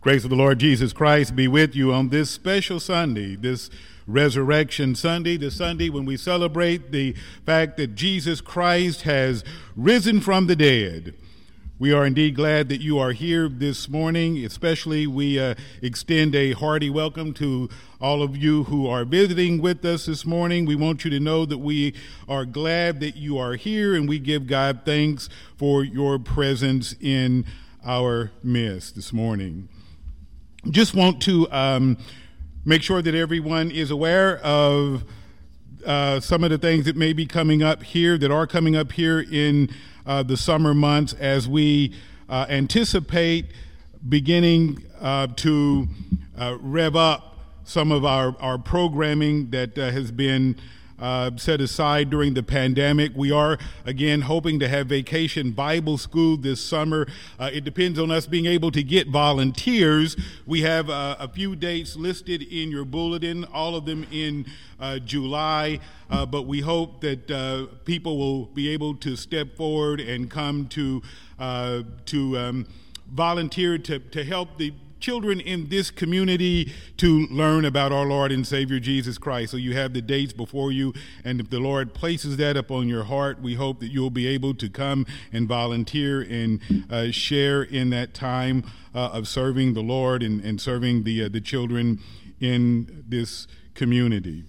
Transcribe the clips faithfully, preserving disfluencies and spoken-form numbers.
Grace of the Lord Jesus Christ be with you on this special Sunday, this Resurrection Sunday, the Sunday when we celebrate the fact that Jesus Christ has risen from the dead. We are indeed glad that you are here this morning. Especially, we uh, extend a hearty welcome to all of you who are visiting with us this morning. We want you to know that we are glad that you are here, and we give God thanks for your presence in our midst this morning. Just want to um, make sure that everyone is aware of uh, some of the things that may be coming up here, that are coming up here in uh, the summer months, as we uh, anticipate beginning uh, to uh, rev up some of our, our programming that uh, has been Uh, set aside during the pandemic. We are, again, hoping to have Vacation Bible School this summer. Uh, it depends on us being able to get volunteers. We have uh, a few dates listed in your bulletin, all of them in uh, July, uh, but we hope that uh, people will be able to step forward and come to uh, to um, volunteer to, to help the children in this community to learn about our Lord and Savior Jesus Christ. So you have the dates before you, and if the Lord places that upon your heart, we hope that you'll be able to come and volunteer and uh, share in that time uh, of serving the Lord and, and serving the uh, the children in this community.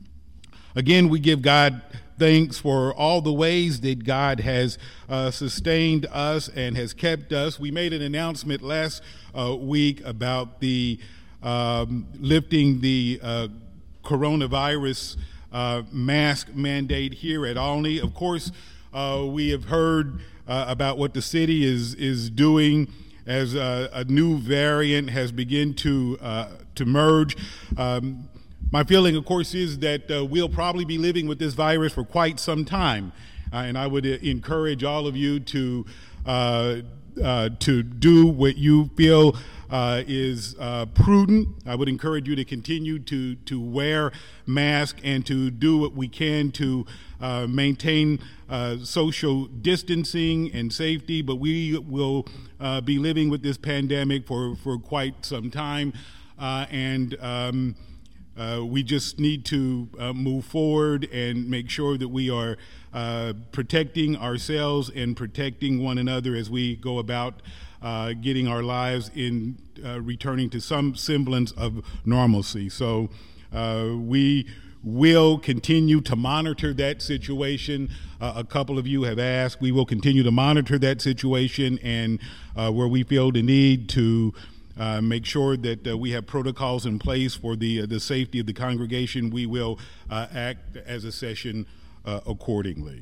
Again, we give God thanks for all the ways that God has uh, sustained us and has kept us. We made an announcement last uh, week about the um, lifting the uh, coronavirus uh, mask mandate here at Olney. Of course, uh, we have heard uh, about what the city is is doing as a, a new variant has begun to uh, to merge. Um, My feeling, of course, is that uh, we'll probably be living with this virus for quite some time, uh, and I would uh, encourage all of you to uh, uh, to do what you feel uh, is uh, prudent. I would encourage you to continue to to wear masks and to do what we can to uh, maintain uh, social distancing and safety. But we will uh, be living with this pandemic for for quite some time, uh, and. Um, Uh, we just need to uh, move forward and make sure that we are uh, protecting ourselves and protecting one another as we go about uh, getting our lives in uh, returning to some semblance of normalcy. So uh, we will continue to monitor that situation. Uh, a couple of you have asked. We will continue to monitor that situation, and uh, where we feel the need to Uh, make sure that uh, we have protocols in place for the uh, the safety of the congregation, we will uh, act as a session uh, accordingly.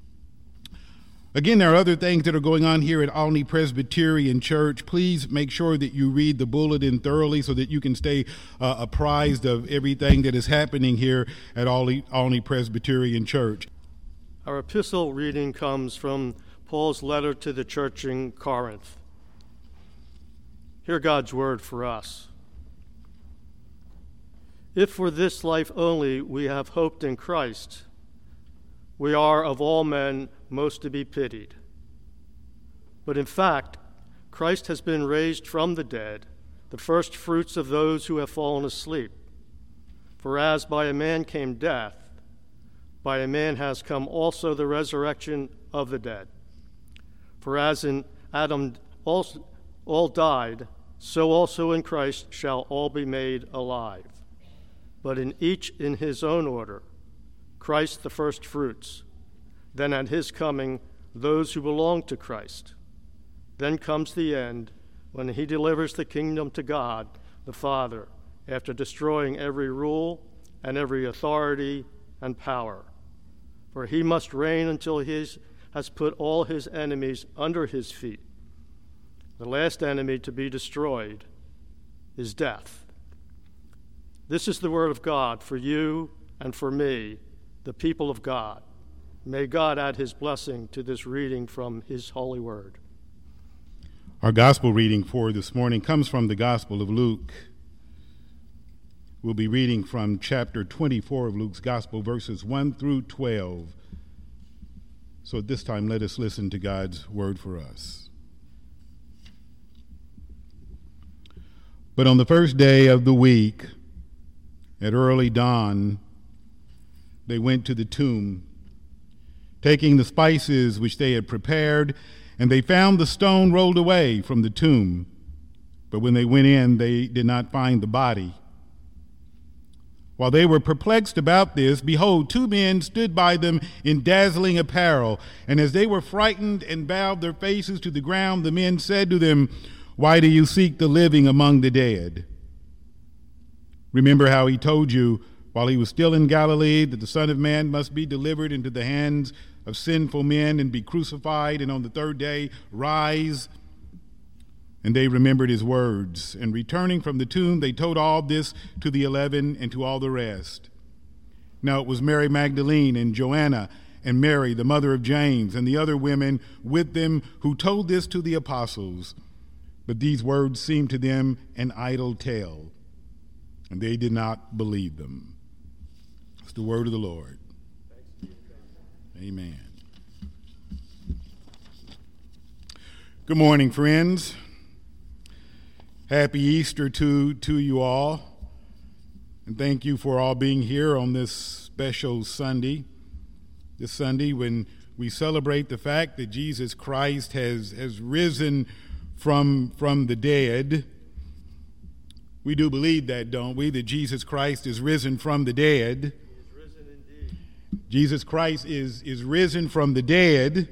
Again, there are other things that are going on here at Olney Presbyterian Church. Please make sure that you read the bulletin thoroughly so that you can stay uh, apprised of everything that is happening here at Olney, Olney Presbyterian Church. Our epistle reading comes from Paul's letter to the church in Corinth. Hear God's word for us. If for this life only we have hoped in Christ, we are of all men most to be pitied. But in fact, Christ has been raised from the dead, the first fruits of those who have fallen asleep. For as by a man came death, by a man has come also the resurrection of the dead. For as in Adam also all died, so also in Christ shall all be made alive. But in each in his own order, Christ the first fruits, then at his coming those who belong to Christ. Then comes the end, when he delivers the kingdom to God the Father, after destroying every rule and every authority and power. For he must reign until he has put all his enemies under his feet. The last enemy to be destroyed is death. This is the word of God for you and for me, the people of God. May God add his blessing to this reading from his holy word. Our gospel reading for this morning comes from the Gospel of Luke. We'll be reading from chapter twenty-four of Luke's Gospel, verses one through twelve. So at this time, let us listen to God's word for us. But on the first day of the week, at early dawn, they went to the tomb, taking the spices which they had prepared, and they found the stone rolled away from the tomb. But when they went in, they did not find the body. While they were perplexed about this, behold, two men stood by them in dazzling apparel. And as they were frightened and bowed their faces to the ground, the men said to them, "Why do you seek the living among the dead? Remember how he told you while he was still in Galilee that the Son of Man must be delivered into the hands of sinful men and be crucified, and on the third day rise." And they remembered his words. And returning from the tomb, they told all this to the eleven and to all the rest. Now it was Mary Magdalene and Joanna and Mary, the mother of James, and the other women with them who told this to the apostles. But these words seemed to them an idle tale, and they did not believe them. It's the word of the Lord. Amen. Good morning, friends. Happy Easter to, to you all. And thank you for all being here on this special Sunday. This Sunday when we celebrate the fact that Jesus Christ has, has risen from, from the dead. We do believe that, don't we? That Jesus Christ is risen from the dead. He is risen indeed. Jesus Christ is, is risen from the dead.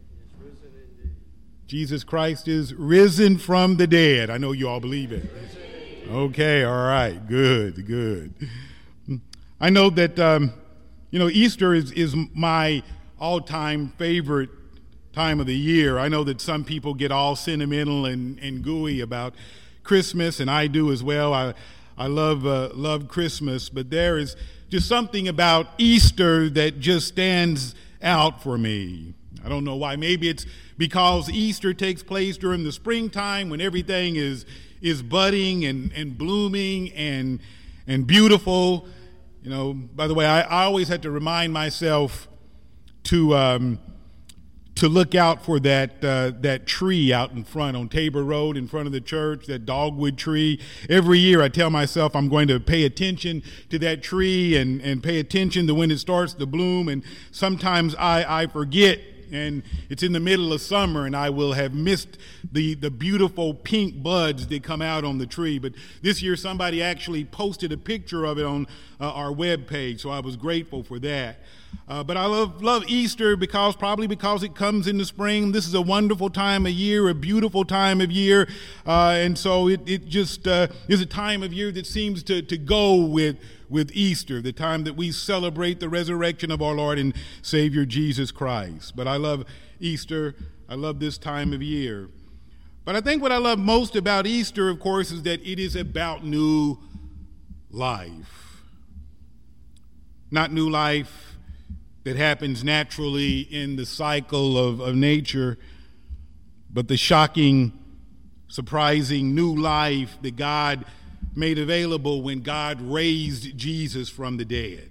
Jesus Christ is risen from the dead. I know you all believe it. Okay, all right, good, good. I know that, um, you know, Easter is, is my all-time favorite time of the year. I know that some people get all sentimental and, and gooey about Christmas, and I do as well. I, I love, uh, love Christmas, but there is just something about Easter that just stands out for me. I don't know why. Maybe it's because Easter takes place during the springtime when everything is is budding and, and blooming and and beautiful. You know, by the way, I, I always have to remind myself to um, to look out for that uh, that tree out in front on Tabor Road in front of the church, that dogwood tree. Every year I tell myself I'm going to pay attention to that tree and, and pay attention to when it starts to bloom. And sometimes I, I forget. And it's in the middle of summer, and I will have missed the, the beautiful pink buds that come out on the tree. But this year, somebody actually posted a picture of it on uh, our webpage, so I was grateful for that. Uh, but I love love Easter because probably because it comes in the spring. This is a wonderful time of year, a beautiful time of year, uh, and so it it just uh, is a time of year that seems to to go with. with Easter, the time that we celebrate the resurrection of our Lord and Savior Jesus Christ. But I love Easter. I love this time of year. But I think what I love most about Easter, of course, is that it is about new life. Not new life that happens naturally in the cycle of, of nature, but the shocking, surprising new life that God made available when God raised Jesus from the dead.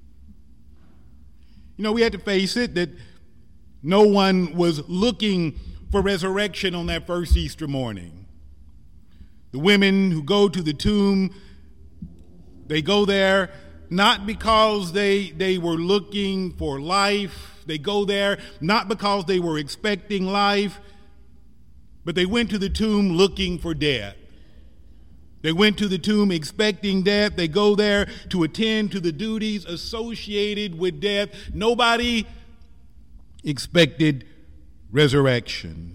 You know, we had to face it that no one was looking for resurrection on that first Easter morning. The women who go to the tomb, they go there not because they, they were looking for life. They go there not because they were expecting life, but they went to the tomb looking for death. They went to the tomb expecting death. They go there to attend to the duties associated with death. Nobody expected resurrection.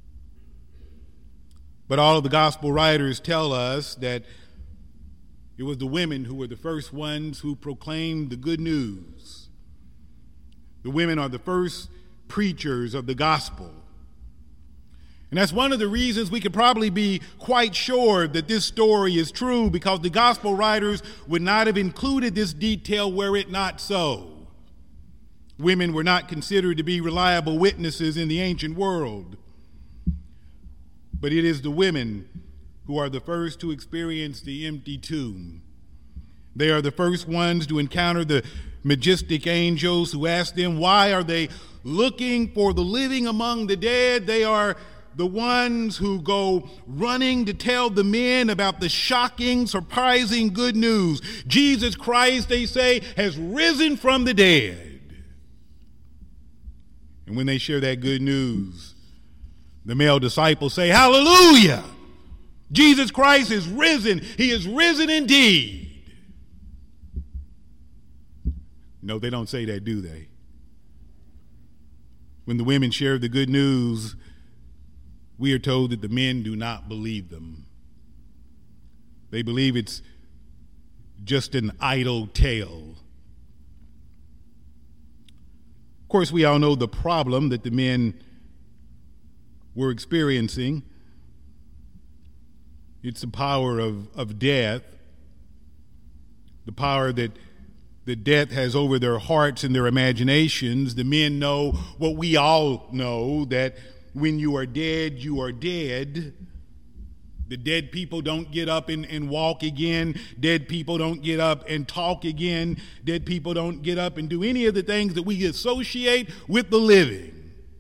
But all of the gospel writers tell us that it was the women who were the first ones who proclaimed the good news. The women are the first preachers of the gospel. And that's one of the reasons we could probably be quite sure that this story is true, because the gospel writers would not have included this detail were it not so. Women were not considered to be reliable witnesses in the ancient world. But it is the women who are the first to experience the empty tomb. They are the first ones to encounter the majestic angels who ask them, why are they looking for the living among the dead? They are the ones who go running to tell the men about the shocking, surprising good news. Jesus Christ, they say, has risen from the dead. And when they share that good news, the male disciples say, "Hallelujah! Jesus Christ is risen. He is risen indeed." No, they don't say that, do they? When the women share the good news, we are told that the men do not believe them. They believe it's just an idle tale. Of course, we all know the problem that the men were experiencing. It's the power of, of death, the power that, that death has over their hearts and their imaginations. The men know what we all know, that when you are dead, you are dead. The dead people don't get up and, and walk again. Dead people don't get up and talk again. Dead people don't get up and do any of the things that we associate with the living.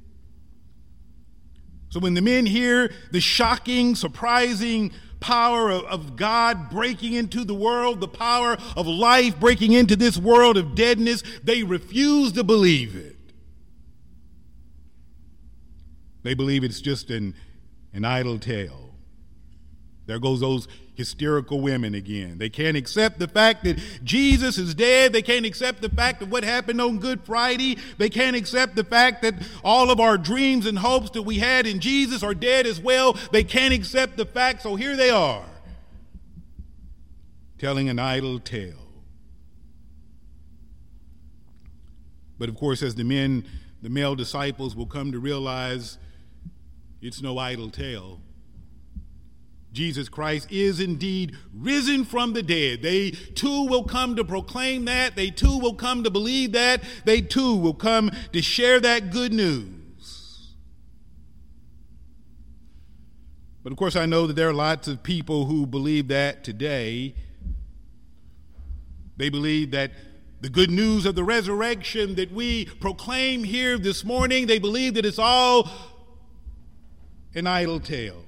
So when the men hear the shocking, surprising power of, of God breaking into the world, the power of life breaking into this world of deadness, they refuse to believe it. They believe it's just an, an idle tale. There goes those hysterical women again. They can't accept the fact that Jesus is dead. They can't accept the fact of what happened on Good Friday. They can't accept the fact that all of our dreams and hopes that we had in Jesus are dead as well. They can't accept the fact, so here they are, telling an idle tale. But of course, as the men, the male disciples will come to realize, it's no idle tale. Jesus Christ is indeed risen from the dead. They too will come to proclaim that. They too will come to believe that. They too will come to share that good news. But of course, I know that there are lots of people who believe that today. They believe that the good news of the resurrection that we proclaim here this morning, they believe that it's all an idle tale.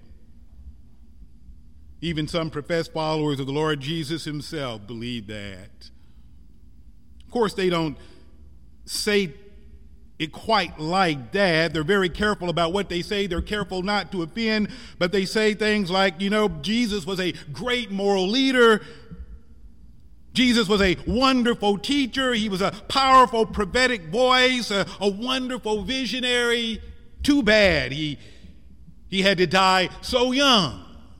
Even some professed followers of the Lord Jesus himself believe that. Of course, they don't say it quite like that. They're very careful about what they say. They're careful not to offend, but they say things like, you know, Jesus was a great moral leader. Jesus was a wonderful teacher. He was a powerful prophetic voice, a, a wonderful visionary. Too bad he, he had to die so young.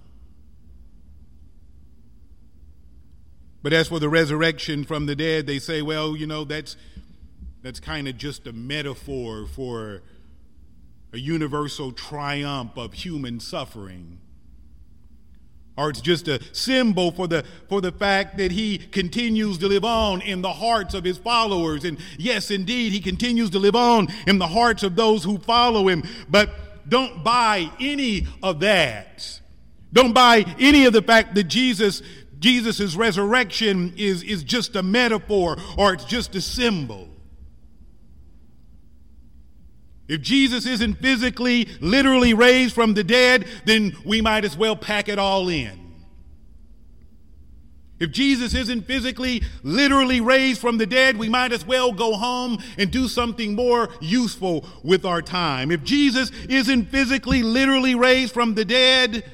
But as for the resurrection from the dead, they say, well, you know, that's that's kind of just a metaphor for a universal triumph of human suffering. Or it's just a symbol for the for the fact that he continues to live on in the hearts of his followers. And yes, indeed, he continues to live on in the hearts of those who follow him. But don't buy any of that. Don't buy any of the fact that Jesus Jesus' resurrection is, is just a metaphor or it's just a symbol. If Jesus isn't physically, literally raised from the dead, then we might as well pack it all in. If Jesus isn't physically, literally raised from the dead, we might as well go home and do something more useful with our time. If Jesus isn't physically, literally raised from the dead,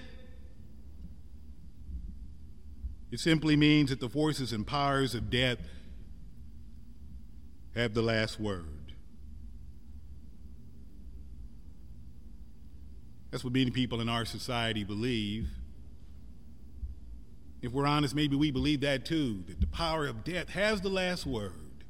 it simply means that the forces and powers of death have the last word. That's what many people in our society believe. If we're honest, maybe we believe that too, that the power of death has the last word.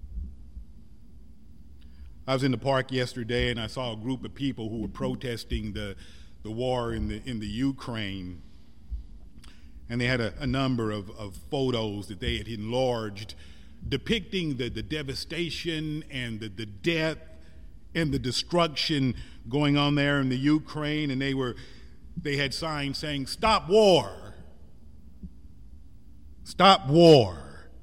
I was in the park yesterday and I saw a group of people who were protesting the, the war in the, in the Ukraine. And they had a, a number of, of photos that they had enlarged depicting the, the devastation and the, the death and the destruction going on there in the Ukraine. And they were they had signs saying, "Stop war. Stop war."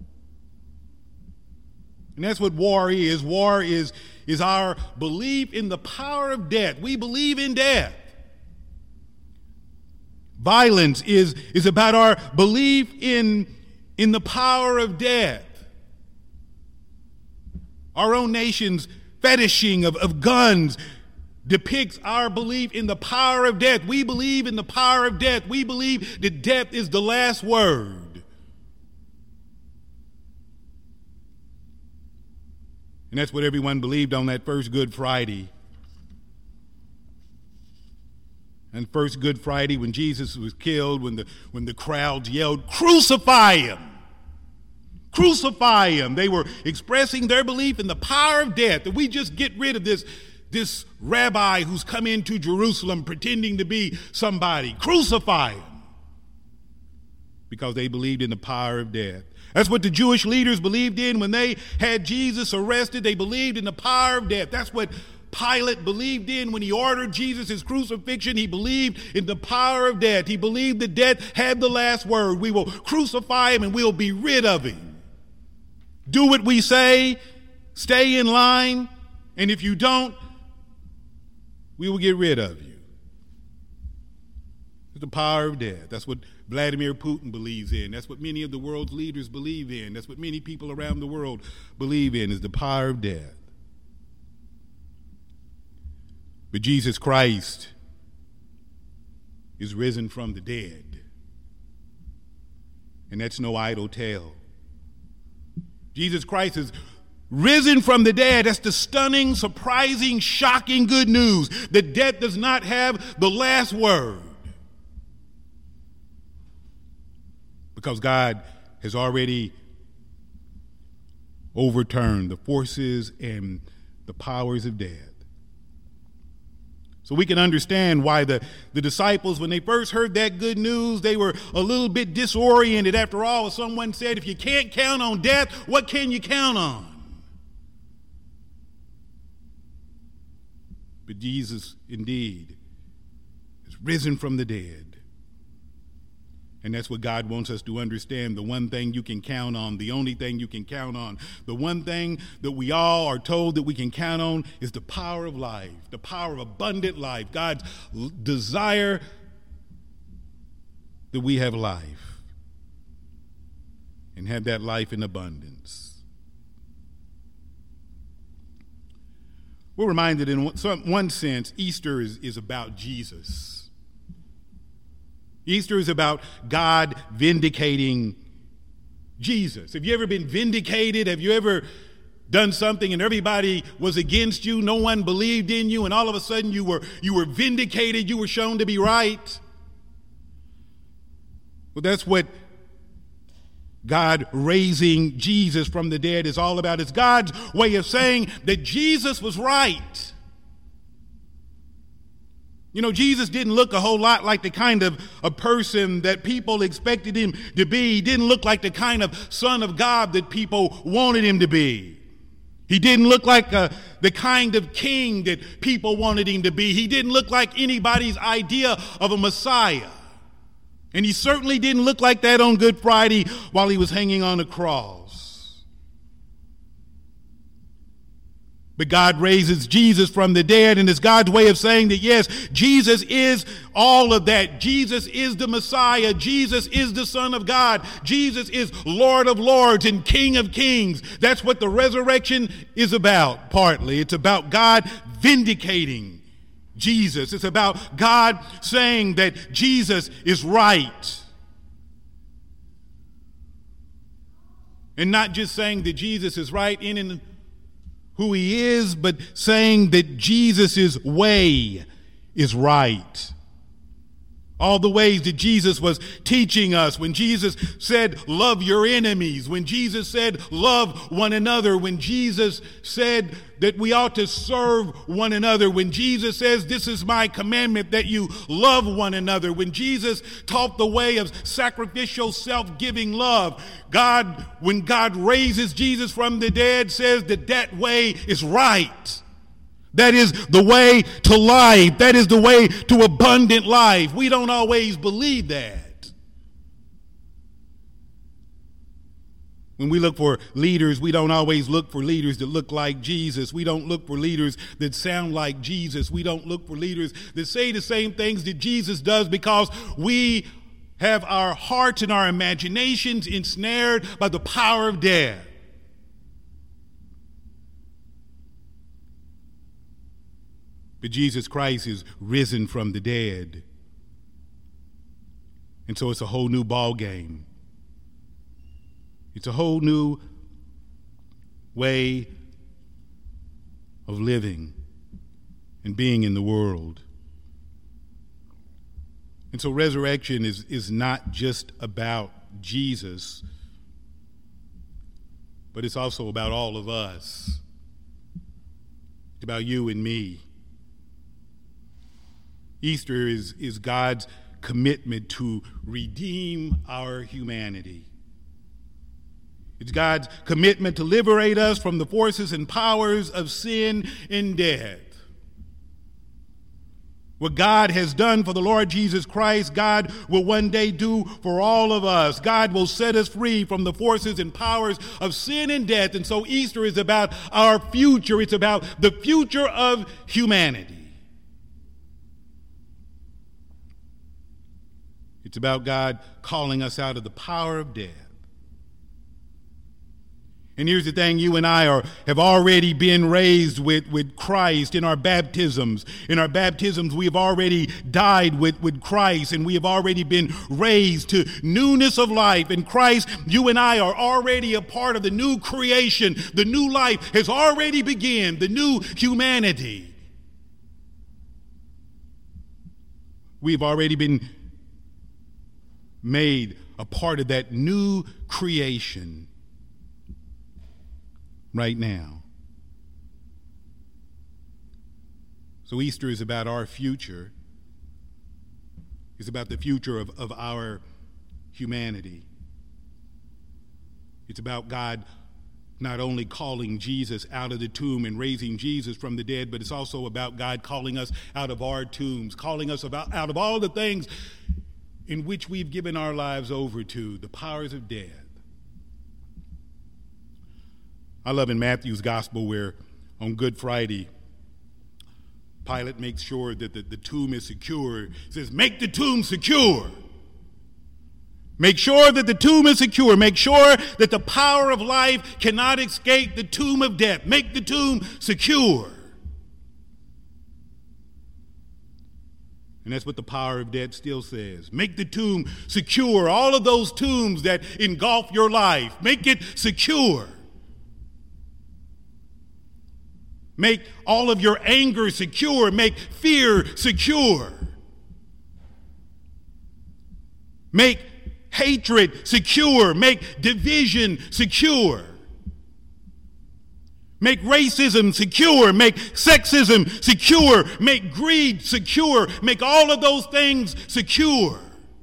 And that's what war is. War is, is our belief in the power of death. We believe in death. violence is, is about our belief in, in the power of death. Our own nation's fetishing of, of guns depicts our belief in the power of death. We believe in the power of death. We believe that death is the last word. And that's what everyone believed on that first Good Friday. And first Good Friday, when Jesus was killed, when the, when the crowds yelled, "Crucify him! Crucify him!" They were expressing their belief in the power of death, that we just get rid of this, this rabbi who's come into Jerusalem pretending to be somebody. Crucify him! Because they believed in the power of death. That's what the Jewish leaders believed in when they had Jesus arrested. They believed in the power of death. That's what Pilate believed in when he ordered Jesus' crucifixion. He believed in the power of death. He believed that death had the last word. We will crucify him and we'll be rid of him. Do what we say, stay in line, and if you don't, we will get rid of you. It's the power of death. That's what Vladimir Putin believes in. That's what many of the world's leaders believe in. That's what many people around the world believe in, is the power of death. But Jesus Christ is risen from the dead. And that's no idle tale. Jesus Christ is risen from the dead. That's the stunning, surprising, shocking good news, that death does not have the last word. Because God has already overturned the forces and the powers of death. So we can understand why the, the disciples, when they first heard that good news, they were a little bit disoriented. After all, someone said, if you can't count on death, what can you count on? But Jesus, indeed, is risen from the dead. And that's what God wants us to understand. The one thing you can count on, the only thing you can count on, the one thing that we all are told that we can count on is the power of life, the power of abundant life, God's l- desire that we have life and have that life in abundance. We're reminded in some, one sense, Easter is, is about Jesus. Easter is about God vindicating Jesus. Have you ever been vindicated? Have you ever done something and everybody was against you? No one believed in you, and all of a sudden you were, you were vindicated. You were shown to be right. Well, that's what God raising Jesus from the dead is all about. It's God's way of saying that Jesus was right. You know, Jesus didn't look a whole lot like the kind of a person that people expected him to be. He didn't look like the kind of Son of God that people wanted him to be. He didn't look like a, the kind of king that people wanted him to be. He didn't look like anybody's idea of a Messiah. And he certainly didn't look like that on Good Friday while he was hanging on the cross. But God raises Jesus from the dead, and it's God's way of saying that, yes, Jesus is all of that. Jesus is the Messiah. Jesus is the Son of God. Jesus is Lord of Lords and King of Kings. That's what the resurrection is about, partly. It's about God vindicating Jesus. It's about God saying that Jesus is right. And not just saying that Jesus is right in and who he is, but saying that Jesus' way is right. All the ways that Jesus was teaching us, when Jesus said, love your enemies, when Jesus said, love one another, when Jesus said that we ought to serve one another, when Jesus says, this is my commandment, that you love one another, when Jesus taught the way of sacrificial, self-giving love, God, when God raises Jesus from the dead, says that that way is right. That is the way to life. That is the way to abundant life. We don't always believe that. When we look for leaders, we don't always look for leaders that look like Jesus. We don't look for leaders that sound like Jesus. We don't look for leaders that say the same things that Jesus does, because we have our hearts and our imaginations ensnared by the power of death. But Jesus Christ is risen from the dead. And so it's a whole new ball game. It's a whole new way of living and being in the world. And so resurrection is, is not just about Jesus, but it's also about all of us. It's about you and me. Easter is, is God's commitment to redeem our humanity. It's God's commitment to liberate us from the forces and powers of sin and death. What God has done for the Lord Jesus Christ, God will one day do for all of us. God will set us free from the forces and powers of sin and death. And so Easter is about our future. It's about the future of humanity. It's about God calling us out of the power of death. And here's the thing, you and I are have already been raised with, with Christ in our baptisms. In our baptisms, we have already died with, with Christ, and we have already been raised to newness of life. In Christ, you and I are already a part of the new creation. The new life has already begun, the new humanity. We've already been made a part of that new creation right now. So Easter is about our future. It's about the future of, of our humanity. It's about God not only calling Jesus out of the tomb and raising Jesus from the dead, but it's also about God calling us out of our tombs, calling us about, out of all the things in which we've given our lives over to, the powers of death. I love in Matthew's gospel where on Good Friday, Pilate makes sure that the, the tomb is secure. He says, make the tomb secure. Make sure that the tomb is secure. Make sure that the power of life cannot escape the tomb of death. Make the tomb secure. And that's what the power of death still says. Make the tomb secure. All of those tombs that engulf your life, make it secure. Make all of your anger secure. Make fear secure. Make hatred secure. Make division secure. Make racism secure. Make sexism secure. Make greed secure. Make all of those things secure.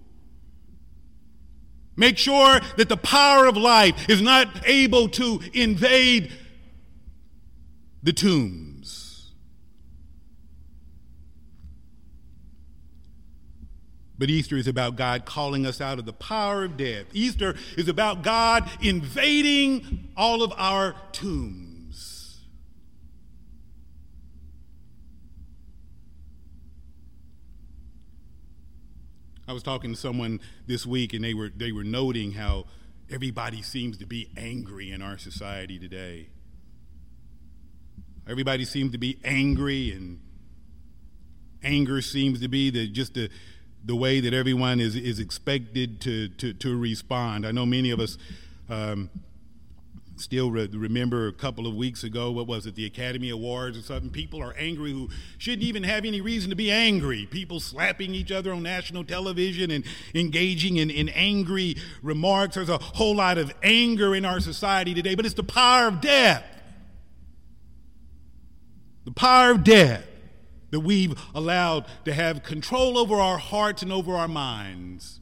Make sure that the power of life is not able to invade the tombs. But Easter is about God calling us out of the power of death. Easter is about God invading all of our tombs. I was talking to someone this week, and they were they were noting how everybody seems to be angry in our society today. Everybody seems to be angry, and anger seems to be the, just the, the way that everyone is, is expected to, to, to respond. I know many of us um, still re- remember a couple of weeks ago, what was it, the Academy Awards or something? People are angry who shouldn't even have any reason to be angry. People slapping each other on national television and engaging in, in angry remarks. There's a whole lot of anger in our society today, but it's the power of death. The power of death that we've allowed to have control over our hearts and over our minds.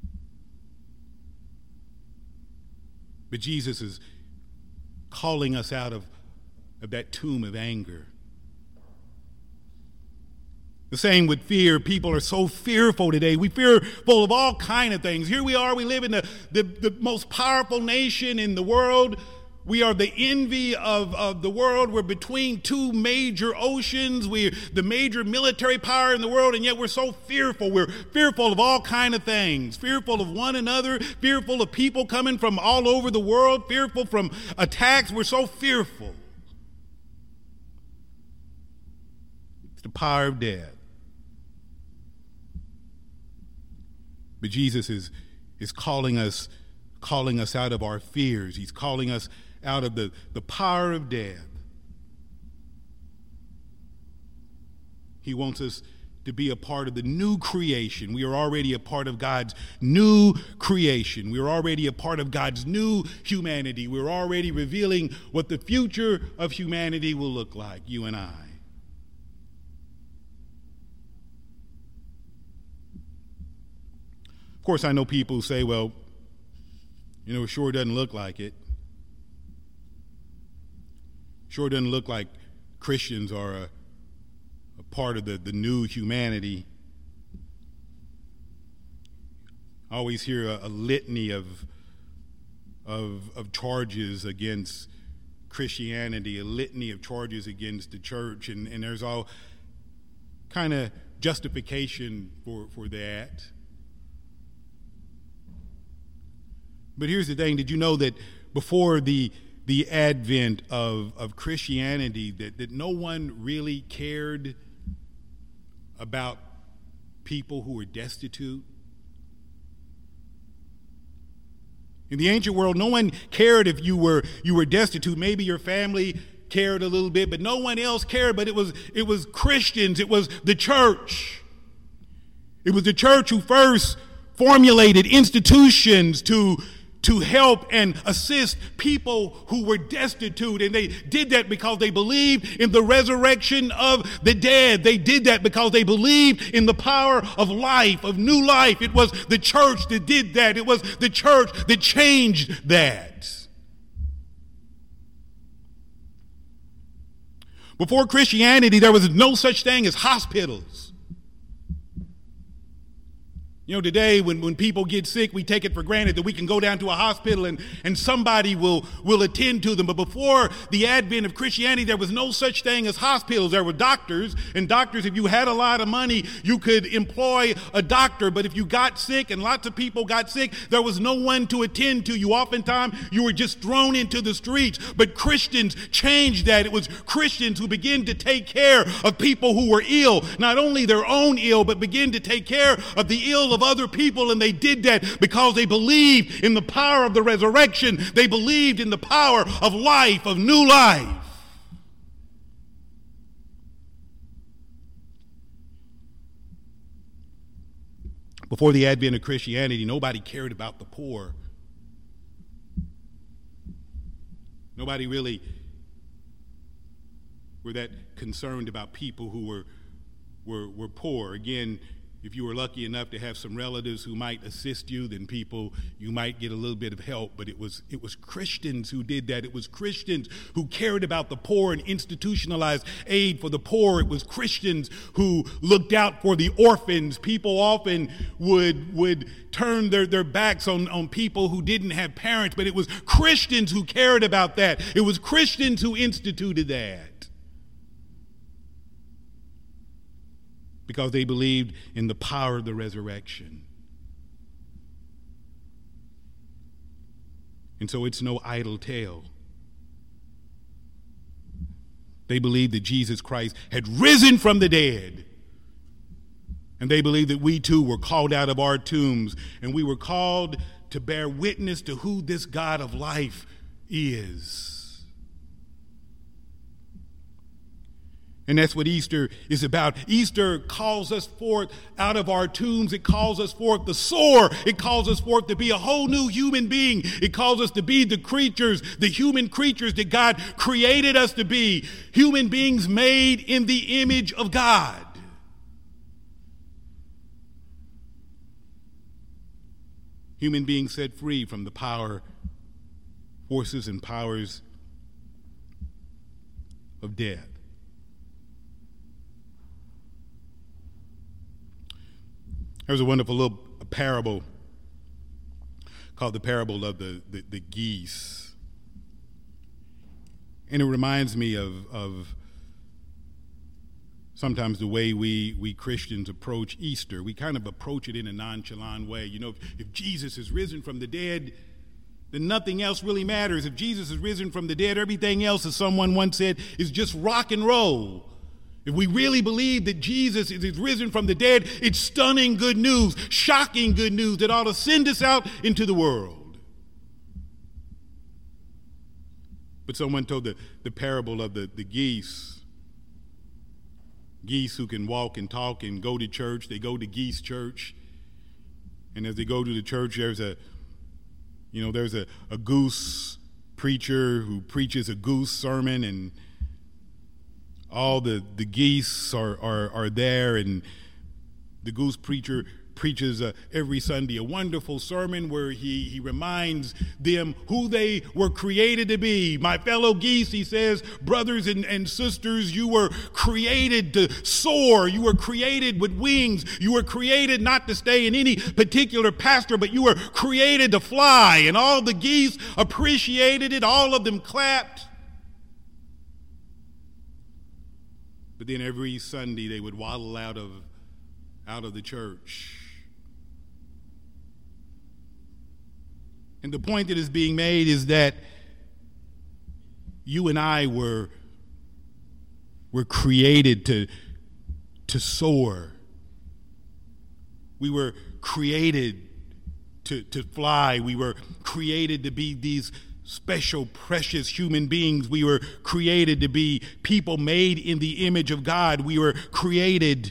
But Jesus is calling us out of, of that tomb of anger. The same with fear. People are so fearful today. We fearful of all kinds of things. Here we are. We live in the, the, the most powerful nation in the world. We are the envy of, of the world. We're between two major oceans. We're the major military power in the world, and yet we're so fearful. We're fearful of all kinds of things. Fearful of one another. Fearful of people coming from all over the world. Fearful from attacks. We're so fearful. It's the power of death. But Jesus is, is calling us, calling us out of our fears. He's calling us out of the, the power of death. He wants us to be a part of the new creation. We are already a part of God's new creation. We are already a part of God's new humanity. We're already revealing what the future of humanity will look like, you and I. Of course, I know people who say, well, you know, it sure doesn't look like it. Sure doesn't look like Christians are a, a part of the, the new humanity. I always hear a, a litany of, of, of charges against Christianity, a litany of charges against the church, and, and there's all kind of justification for, for that. But here's the thing. Did you know that before the the advent of, of Christianity, that, that no one really cared about people who were destitute? In the ancient world, no one cared if you were you were destitute. Maybe your family cared a little bit, but no one else cared. But it was it was Christians. It was the church. It was the church who first formulated institutions to to help and assist people who were destitute. And they did that because they believed in the resurrection of the dead. They did that because they believed in the power of life, of new life. It was the church that did that. It was the church that changed that. Before Christianity, there was no such thing as hospitals. You know, today when, when people get sick, we take it for granted that we can go down to a hospital and, and somebody will, will attend to them. But before the advent of Christianity, there was no such thing as hospitals. There were doctors, and doctors, if you had a lot of money, you could employ a doctor. But if you got sick, and lots of people got sick, there was no one to attend to you. Oftentimes, you were just thrown into the streets. But Christians changed that. It was Christians who began to take care of people who were ill, not only their own ill, but begin to take care of the ill of other people. And they did that because they believed in the power of the resurrection. They believed in the power of life, of new life. Before the advent of Christianity, nobody cared about the poor. Nobody really were that concerned about people who were were, were poor. Again, if you were lucky enough to have some relatives who might assist you, then people, you might get a little bit of help. But it was it was Christians who did that. It was Christians who cared about the poor and institutionalized aid for the poor. It was Christians who looked out for the orphans. People often would would turn their, their backs on, on people who didn't have parents, but it was Christians who cared about that. It was Christians who instituted that. Because they believed in the power of the resurrection. And so it's no idle tale. They believed that Jesus Christ had risen from the dead. And they believed that we too were called out of our tombs, and we were called to bear witness to who this God of life is. And that's what Easter is about. Easter calls us forth out of our tombs. It calls us forth to soar. It calls us forth to be a whole new human being. It calls us to be the creatures, the human creatures that God created us to be. Human beings made in the image of God. Human beings set free from the power, forces and powers of death. There's a wonderful little parable called the parable of the, the, the geese. And it reminds me of, of sometimes the way we, we Christians approach Easter. We kind of approach it in a nonchalant way. You know, if, if Jesus is risen from the dead, then nothing else really matters. If Jesus is risen from the dead, everything else, as someone once said, is just rock and roll. If we really believe that Jesus is risen from the dead, it's stunning good news, shocking good news that ought to send us out into the world. But someone told the, the parable of the, the geese. Geese who can walk and talk and go to church. They go to geese church. And as they go to the church, there's a, you know, there's a, a goose preacher who preaches a goose sermon, and all the, the geese are, are, are there, and the goose preacher preaches uh, every Sunday a wonderful sermon where he, he reminds them who they were created to be. My fellow geese, he says, brothers and, and sisters, you were created to soar. You were created with wings. You were created not to stay in any particular pasture, but you were created to fly. And all the geese appreciated it. All of them clapped. But then every Sunday they would waddle out of out of the church. And the point that is being made is that you and I were, were created to, to soar. We were created to, to fly. We were created to be these special, precious human beings. We were created to be people made in the image of God. We were created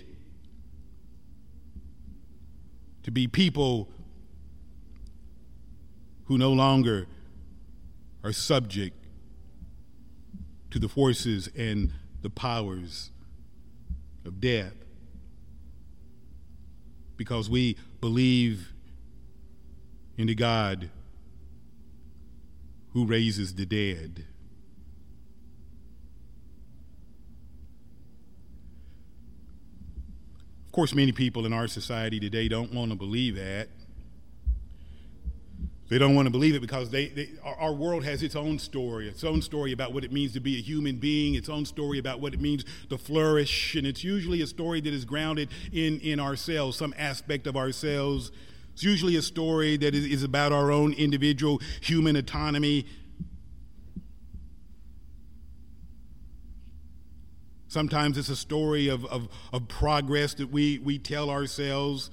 to be people who no longer are subject to the forces and the powers of death, because we believe in the God who raises the dead. Of course, many people in our society today don't want to believe that. They don't want to believe it because they, they our, our world has its own story, its own story about what it means to be a human being, its own story about what it means to flourish, and it's usually a story that is grounded in, in ourselves, some aspect of ourselves. It's usually a story that is, is about our own individual human autonomy. Sometimes it's a story of, of, of progress that we, we tell ourselves.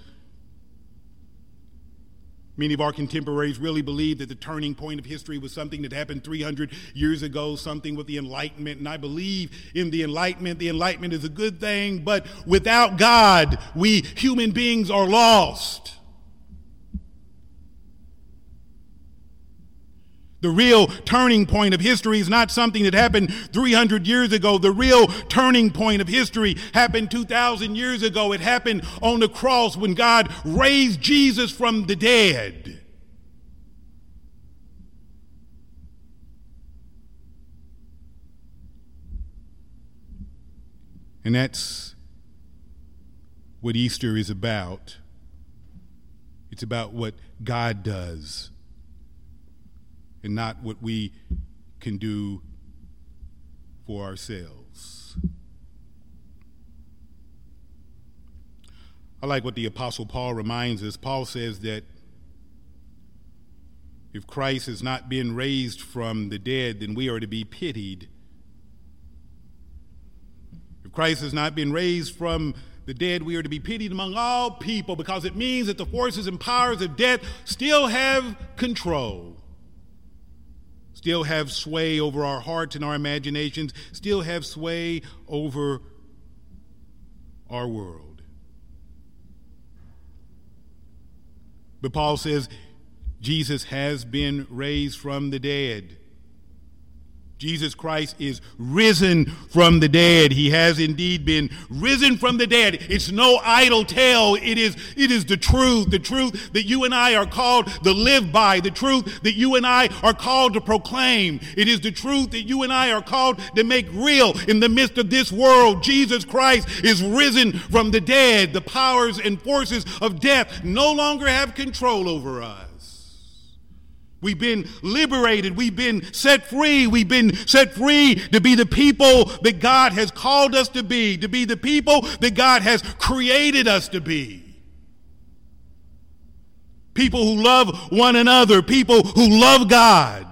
Many of our contemporaries really believe that the turning point of history was something that happened three hundred years ago, something with the Enlightenment. And I believe in the Enlightenment. The Enlightenment is a good thing, but without God, we human beings are lost. The real turning point of history is not something that happened three hundred years ago. The real turning point of history happened two thousand years ago. It happened on the cross when God raised Jesus from the dead. And that's what Easter is about. It's about what God does, and not what we can do for ourselves. I like what the Apostle Paul reminds us. Paul says that if Christ has not been raised from the dead, then we are to be pitied. If Christ has not been raised from the dead, we are to be pitied among all people, because it means that the forces and powers of death still have control, still have sway over our hearts and our imaginations, still have sway over our world. But Paul says Jesus has been raised from the dead. Jesus Christ is risen from the dead. He has indeed been risen from the dead. It's no idle tale. It is, it is the truth, the truth that you and I are called to live by, the truth that you and I are called to proclaim. It is the truth that you and I are called to make real in the midst of this world. Jesus Christ is risen from the dead. The powers and forces of death no longer have control over us. We've been liberated. We've been set free. We've been set free to be the people that God has called us to be, to be the people that God has created us to be. People who love one another, people who love God,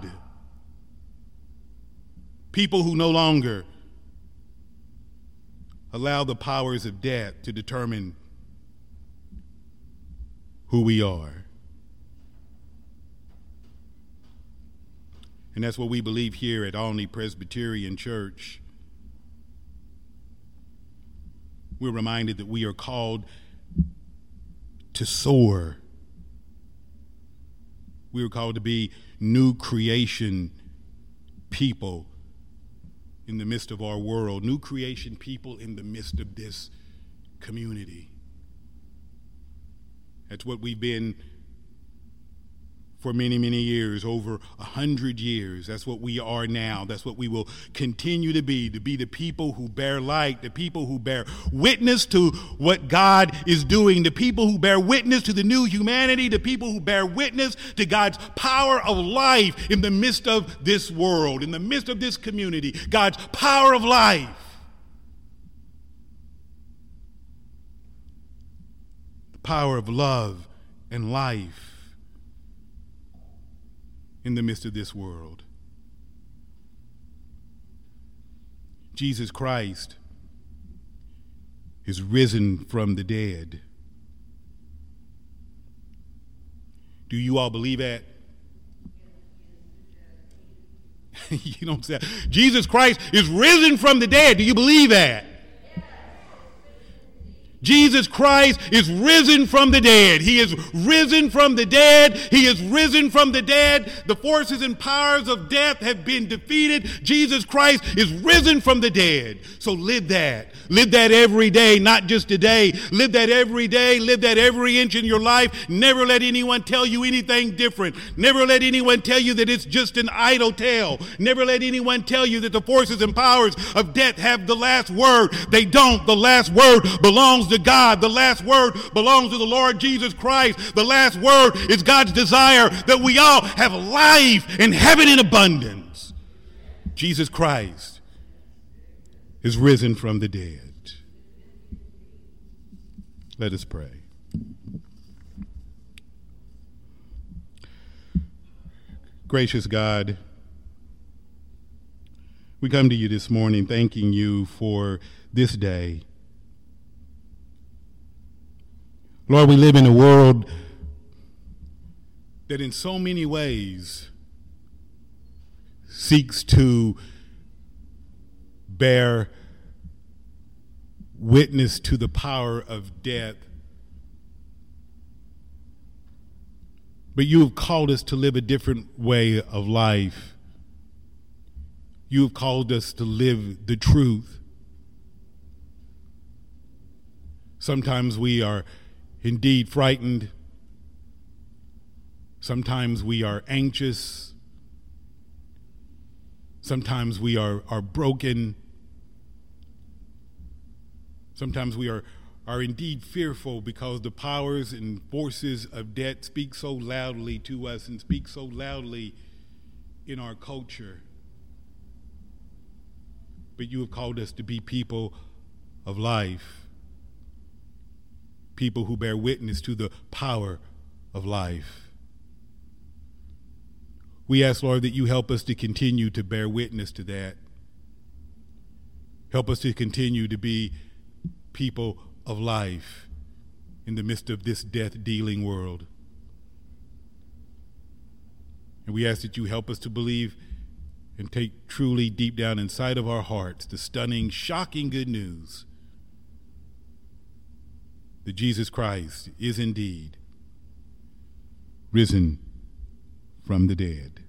people who no longer allow the powers of death to determine who we are. And that's what we believe here at Olney Presbyterian Church. We're reminded that we are called to soar. We are called to be new creation people in the midst of our world, new creation people in the midst of this community. That's what we've been for many, many years, over a hundred years. That's what we are now. That's what we will continue to be, to be the people who bear light, the people who bear witness to what God is doing, the people who bear witness to the new humanity, the people who bear witness to God's power of life in the midst of this world, in the midst of this community, God's power of life. The power of love and life in the midst of this world. Jesus Christ is risen from the dead. Do you all believe that? You don't say Jesus Christ is risen from the dead. Do you believe that? Jesus Christ is risen from the dead. He is risen from the dead. He is risen from the dead. The forces and powers of death have been defeated. Jesus Christ is risen from the dead. So live that. Live that every day, not just today. Live that every day. Live that every inch in your life. Never let anyone tell you anything different. Never let anyone tell you that it's just an idle tale. Never let anyone tell you that the forces and powers of death have the last word. They don't. The last word belongs to God. The last word belongs to the Lord Jesus Christ. The last word is God's desire that we all have life and have it in abundance. Jesus Christ is risen from the dead. Let us pray. Gracious God, we come to you this morning thanking you for this day. Lord, we live in a world that in so many ways seeks to bear witness to the power of death. But you have called us to live a different way of life. You have called us to live the truth. Sometimes we are indeed frightened. Sometimes we are anxious. Sometimes we are, are broken. Sometimes we are, are indeed fearful because the powers and forces of death speak so loudly to us and speak so loudly in our culture. But you have called us to be people of life, people who bear witness to the power of life. We ask, Lord, that you help us to continue to bear witness to that. Help us to continue to be people of life in the midst of this death-dealing world. And we ask that you help us to believe and take truly deep down inside of our hearts the stunning, shocking good news that Jesus Christ is indeed risen from the dead.